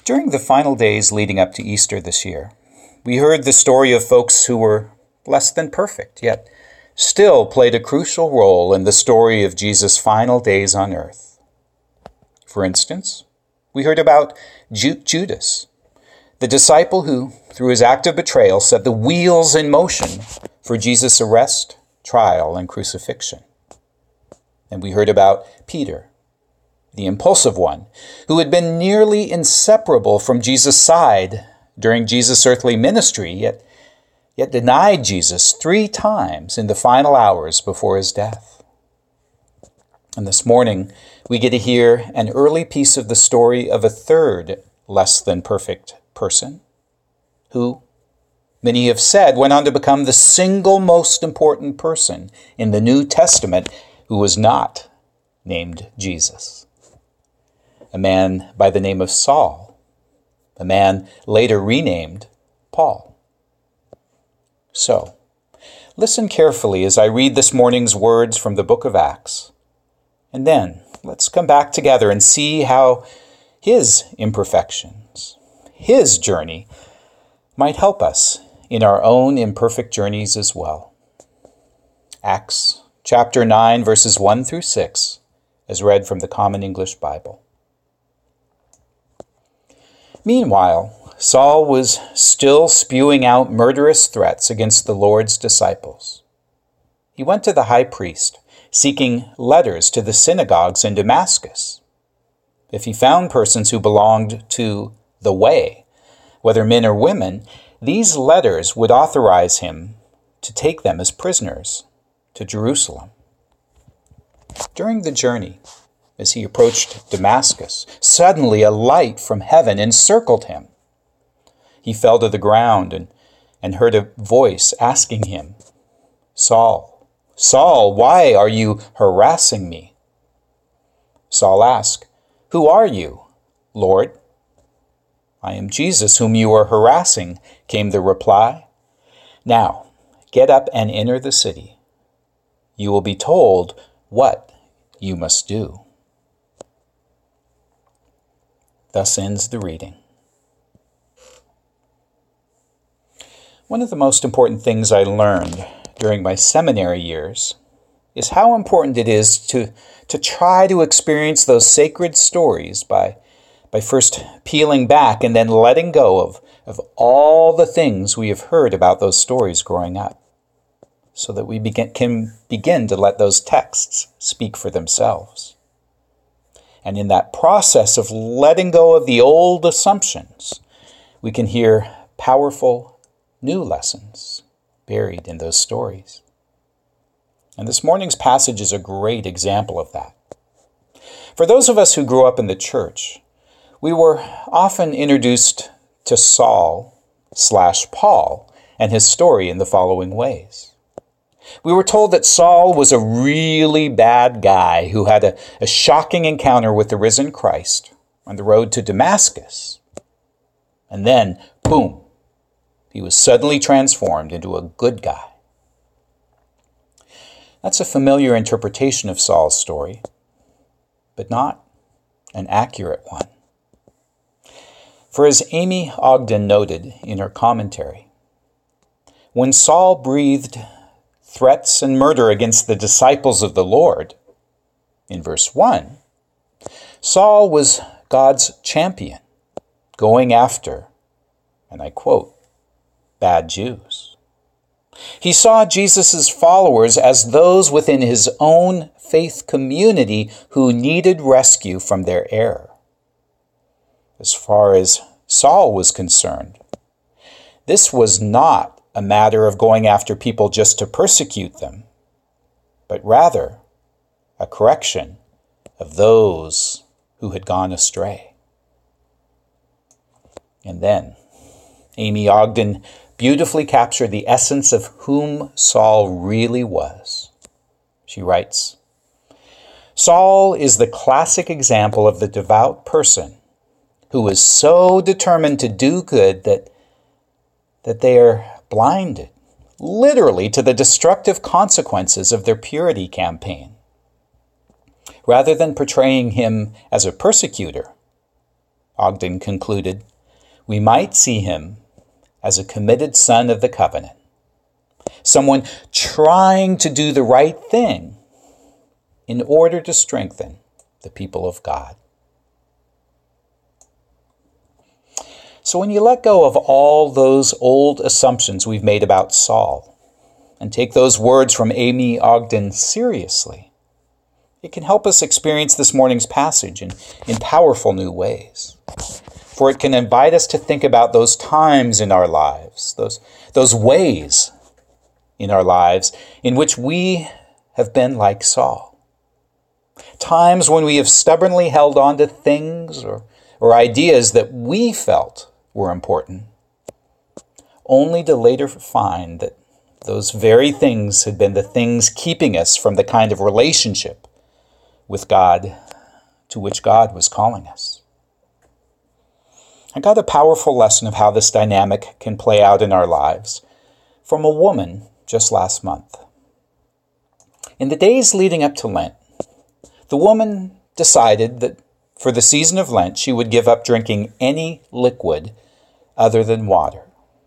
During the final days leading up to Easter this year, we heard the story of folks who were less than perfect, yet still played a crucial role in the story of Jesus' final days on earth. For instance, we heard about Judas, the disciple who, through his act of betrayal, set the wheels in motion for Jesus' arrest, trial, and crucifixion. And we heard about Peter, the impulsive one, who had been nearly inseparable from Jesus' side during Jesus' earthly ministry, yet denied Jesus 3 times in the final hours before his death. And this morning, we get to hear an early piece of the story of a third less than perfect person, who, many have said, went on to become the single most important person in the New Testament who was not named Jesus. A man by the name of Saul, a man later renamed Paul. So, listen carefully as I read this morning's words from the book of Acts, and then let's come back together and see how his imperfections, his journey, might help us in our own imperfect journeys as well. Acts chapter 9, verses 1 through 6, as read from the Common English Bible. Meanwhile, Saul was still spewing out murderous threats against the Lord's disciples. He went to the high priest, seeking letters to the synagogues in Damascus. If he found persons who belonged to the Way, whether men or women, these letters would authorize him to take them as prisoners to Jerusalem. During the journey, as he approached Damascus, suddenly a light from heaven encircled him. He fell to the ground and heard a voice asking him, "Saul, Saul, why are you harassing me?" Saul asked, "Who are you, Lord?" "I am Jesus, whom you are harassing," came the reply. "Now, get up and enter the city. You will be told what you must do." Thus ends the reading. One of the most important things I learned during my seminary years is how important it is to try to experience those sacred stories by first peeling back and then letting go of all the things we have heard about those stories growing up, so that we can begin to let those texts speak for themselves. And in that process of letting go of the old assumptions, we can hear powerful new lessons buried in those stories. And this morning's passage is a great example of that. For those of us who grew up in the church, we were often introduced to Saul/Paul and his story in the following ways. We were told that Saul was a really bad guy who had a shocking encounter with the risen Christ on the road to Damascus. And then, boom, he was suddenly transformed into a good guy. That's a familiar interpretation of Saul's story, but not an accurate one. For as Amy Ogden noted in her commentary, when Saul breathed threats and murder against the disciples of the Lord, in verse 1, Saul was God's champion, going after, and I quote, bad Jews. He saw Jesus' followers as those within his own faith community who needed rescue from their error. As far as Saul was concerned, this was not a matter of going after people just to persecute them, but rather a correction of those who had gone astray. And then Amy Ogden beautifully captured the essence of whom Saul really was. She writes, Saul is the classic example of the devout person who is so determined to do good that they are blinded, literally, to the destructive consequences of their purity campaign. Rather than portraying him as a persecutor, Ogden concluded, we might see him as a committed son of the covenant, someone trying to do the right thing in order to strengthen the people of God. So when you let go of all those old assumptions we've made about Saul and take those words from Amy Ogden seriously, it can help us experience this morning's passage in powerful new ways. For it can invite us to think about those times in our lives, those ways in our lives in which we have been like Saul. Times when we have stubbornly held on to things or ideas that we felt were important, only to later find that those very things had been the things keeping us from the kind of relationship with God to which God was calling us. I got a powerful lesson of how this dynamic can play out in our lives from a woman just last month. In the days leading up to Lent, the woman decided that for the season of Lent, she would give up drinking any liquid other than water.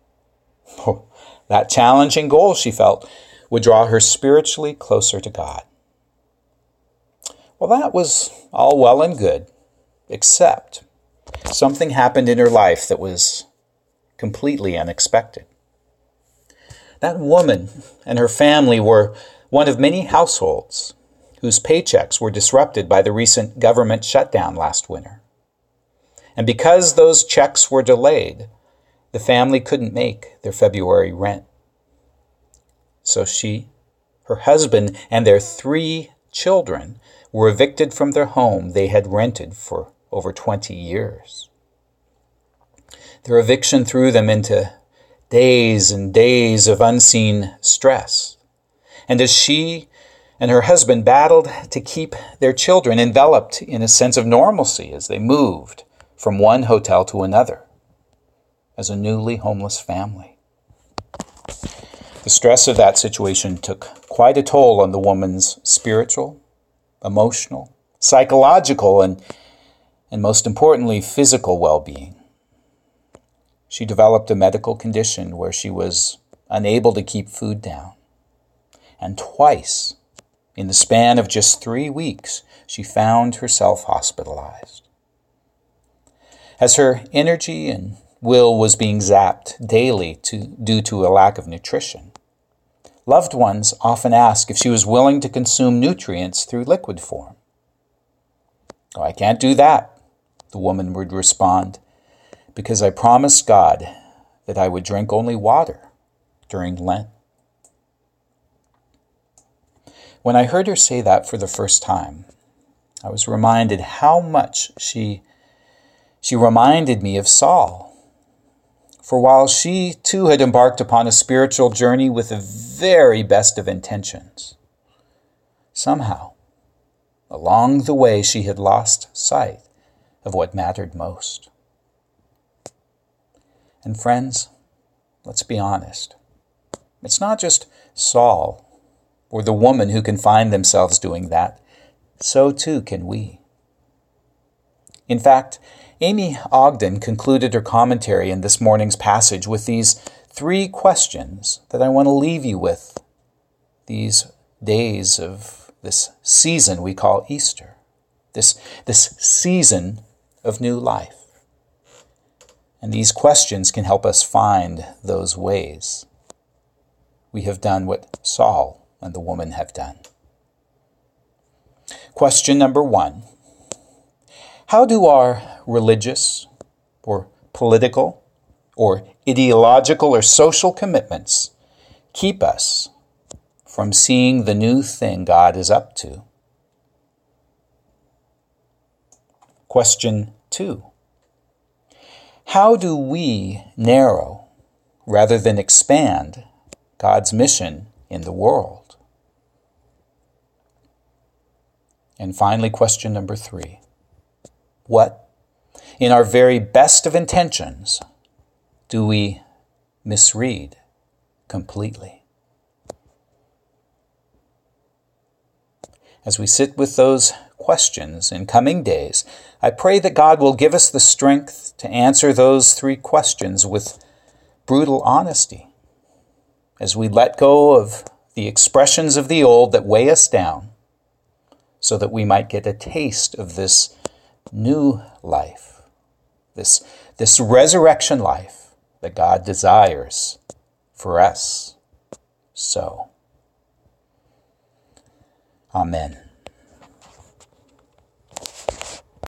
That challenging goal, she felt, would draw her spiritually closer to God. Well, that was all well and good, except something happened in her life that was completely unexpected. That woman and her family were one of many households whose paychecks were disrupted by the recent government shutdown last winter. And because those checks were delayed, the family couldn't make their February rent. So she, her husband, and their 3 children were evicted from their home they had rented for over 20 years. Their eviction threw them into days and days of unseen stress. And as she and her husband battled to keep their children enveloped in a sense of normalcy as they moved from one hotel to another as a newly homeless family. The stress of that situation took quite a toll on the woman's spiritual, emotional, psychological, and most importantly, physical well-being. She developed a medical condition where she was unable to keep food down. And twice, in the span of just 3 weeks, she found herself hospitalized. As her energy and will was being zapped daily due to a lack of nutrition, loved ones often asked if she was willing to consume nutrients through liquid form. "Oh, I can't do that," the woman would respond, "because I promised God that I would drink only water during Lent." When I heard her say that for the first time, I was reminded how much she reminded me of Saul. For while she too had embarked upon a spiritual journey with the very best of intentions, somehow, along the way, she had lost sight of what mattered most. And friends, let's be honest. It's not just Saul or the woman who can find themselves doing that. So too can we. In fact, Amy Ogden concluded her commentary in this morning's passage with these 3 questions that I want to leave you with these days of this season we call Easter, this season of new life. And these questions can help us find those ways we have done what Saul and the woman have done. Question number 1. How do our religious or political or ideological or social commitments keep us from seeing the new thing God is up to? Question 2. How do we narrow rather than expand God's mission in the world? And finally, question number 3. What, in our very best of intentions, do we misread completely? As we sit with those questions in coming days, I pray that God will give us the strength to answer those 3 questions with brutal honesty, as we let go of the expressions of the old that weigh us down, so that we might get a taste of this new life, this resurrection life that God desires for us. So, amen.